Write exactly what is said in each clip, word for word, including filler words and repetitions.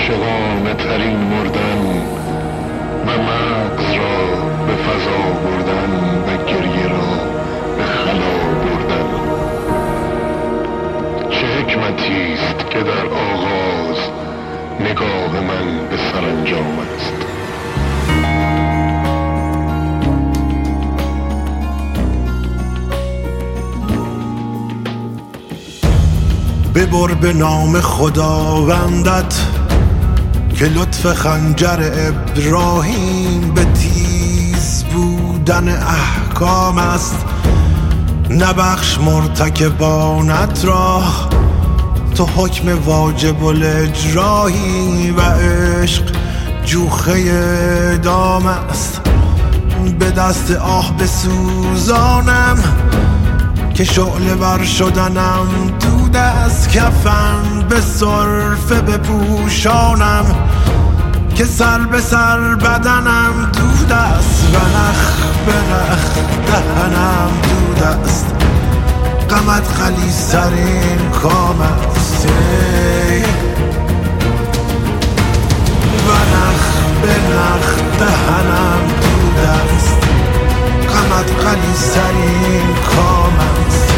عاشقانه ترین مردن و مغز را به فضا بردن و گریه را به خلا بردن. چه حکمتی است که در آغاز نگاه من به سرانجام است. ببر به نام خداوندت که لطف خنجر ابراهیم به تیز بودن احکام است. نبخش مرتکبانت را، تو حکم واجب الاجرایی و عشق جوخه دام است. به دست آه بسوزانم که شعله بر شدنم دود از کفن، به صرفه بپوشانم که سر به سر بدنم دود است و نخ به نخ دهنم دود است. غمت خلیص‌ترین کام است و نخ به نخ دهنم دود است. غمت خلیص‌ترین کام است.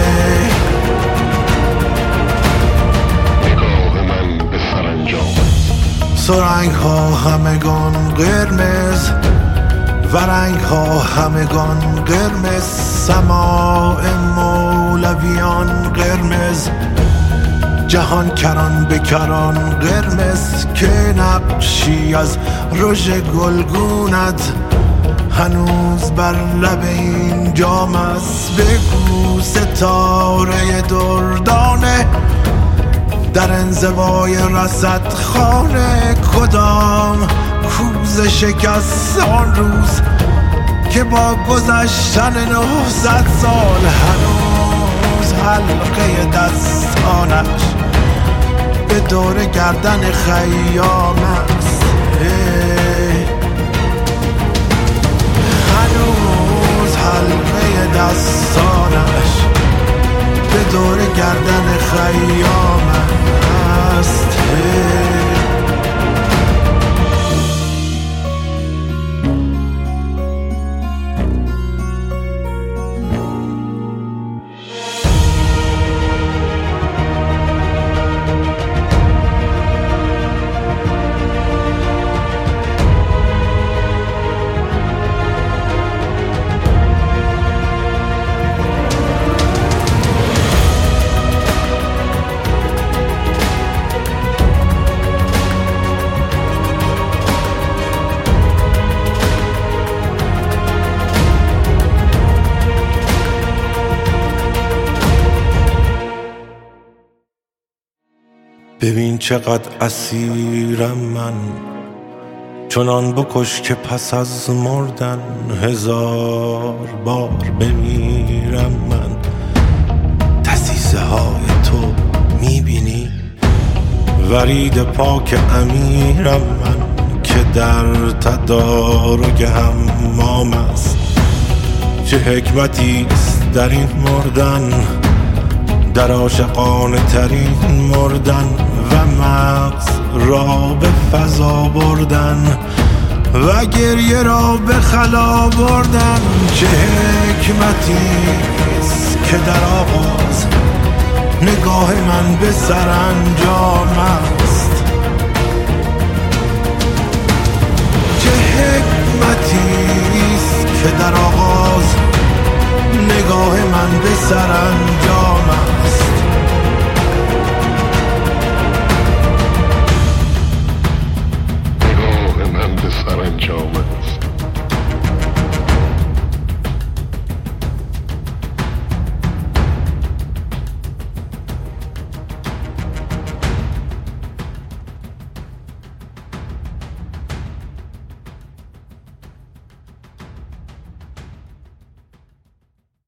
نگاه من به سرانجام است. سرنگ ها همگان قرمز و رنگ ها همگان قرمز. سماع مولویان قرمز، جهان کران به کران قرمز. که نقشی از رژ گلگونت هنوز بر لب این جام است. بگو ستاره دردانه در انزوای رصد خانه کدام کوزه شکست آن روز که با گذشتن نهصد سال هنوز حلقه دستانش به دور گردن خیام است. هنوز حلقه دستانش به دور گردن خیام است. ببین چقدر اسیرم من، چنان بکش که پس از مردن هزار بار بمیرم من. دسیسه های تو میبینی، ورید پاک امیرم من که در تدارک حمام است. چه حکمتی است در این مردن، در عاشقانه ترین مردن و مغز را به فضا بردن و گریه را به خلا بردن. چه حکمتی است که در آغاز نگاه من به سرانجام است. چه حکمتی است که در آغاز نگاه من به سرانجام است.